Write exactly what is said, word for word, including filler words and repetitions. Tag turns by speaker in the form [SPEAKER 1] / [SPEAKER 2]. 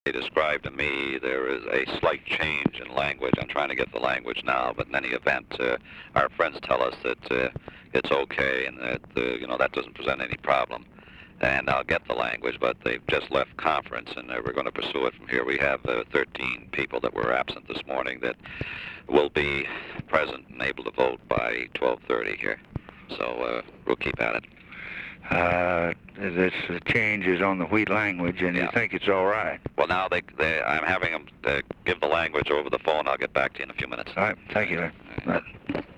[SPEAKER 1] They described to me there is a slight change in language. I'm trying to get the language now, but in any event, uh, our friends tell us that uh, it's okay and that uh, you know that doesn't present any problem. And I'll get the language, but they've just left conference, and uh, we're going to pursue it from here. We have uh, thirteen people that were absent this morning that will be present and able to vote by twelve thirty here. So uh, we'll keep at it.
[SPEAKER 2] Uh, this uh, change is on the wheat language, and
[SPEAKER 1] Yeah.
[SPEAKER 2] you think it's all right.
[SPEAKER 1] Well, now they, they, I'm having them uh, give the language over the phone. I'll get back to you in a few minutes.
[SPEAKER 2] All right, thank you, Larry.
[SPEAKER 1] All right.
[SPEAKER 2] Right.